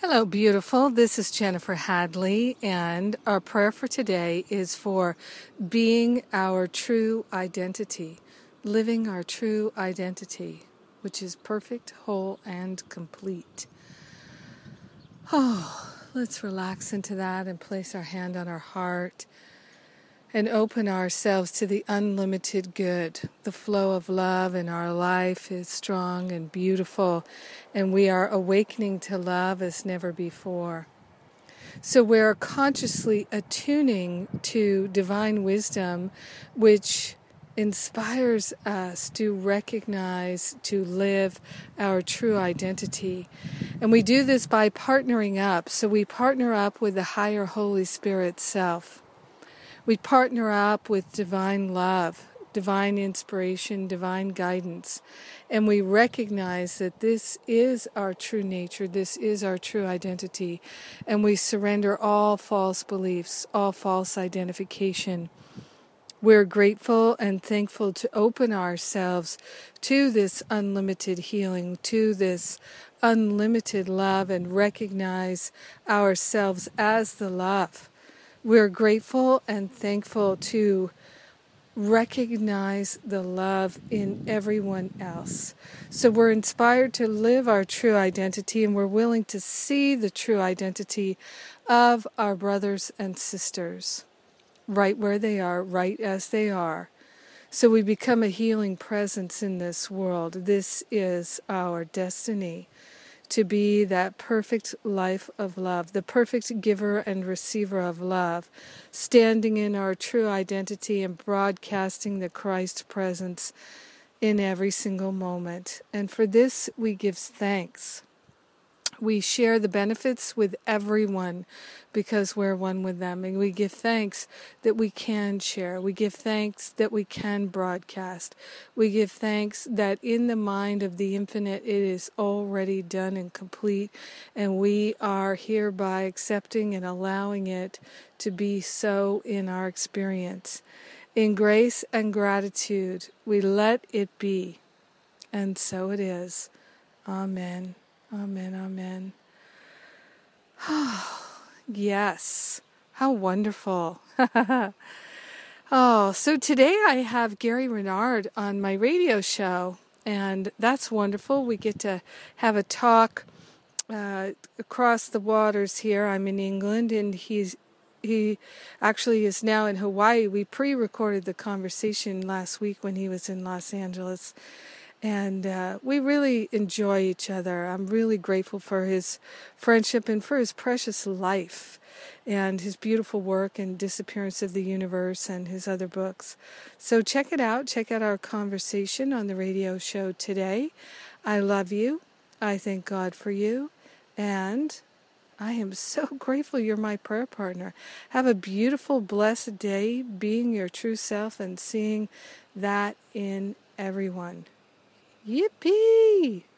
Hello, beautiful. This is Jennifer Hadley, and our prayer for today is for being our true identity, living our true identity, which is perfect, whole, and complete. Let's relax into that and place our hand on our heart and open ourselves to the unlimited good. The flow of love in our life is strong and beautiful, and we are awakening to love as never before. So we're consciously attuning to divine wisdom, which inspires us to recognize, to live our true identity. And we do this by partnering up. So we partner up with the higher Holy Spirit self. We partner up with divine love, divine inspiration, divine guidance, and we recognize that this is our true nature, this is our true identity, and we surrender all false beliefs, all false identification. We're grateful and thankful to open ourselves to this unlimited healing, to this unlimited love, and recognize ourselves as the love. We're grateful and thankful to recognize the love in everyone else. So we're inspired to live our true identity, and we're willing to see the true identity of our brothers and sisters, right where they are, right as they are. So we become a healing presence in this world. This is our destiny, to be that perfect life of love, the perfect giver and receiver of love, standing in our true identity and broadcasting the Christ presence in every single moment. And for this, we give thanks. We share the benefits with everyone because we're one with them. And we give thanks that we can share. We give thanks that we can broadcast. We give thanks that in the mind of the infinite it is already done and complete. And we are hereby accepting and allowing it to be so in our experience. In grace and gratitude, we let it be. And so it is. Amen. Amen, amen. Yes, how wonderful. So today I have Gary Renard on my radio show, and that's wonderful. We get to have a talk across the waters here. I'm in England, and he actually is now in Hawaii. We pre-recorded the conversation last week when he was in Los Angeles. And we really enjoy each other. I'm really grateful for his friendship and for his precious life and his beautiful work and Disappearance of the Universe and his other books. So check it out. Check out our conversation on the radio show today. I love you. I thank God for you. And I am so grateful you're my prayer partner. Have a beautiful, blessed day being your true self and seeing that in everyone. Yippee!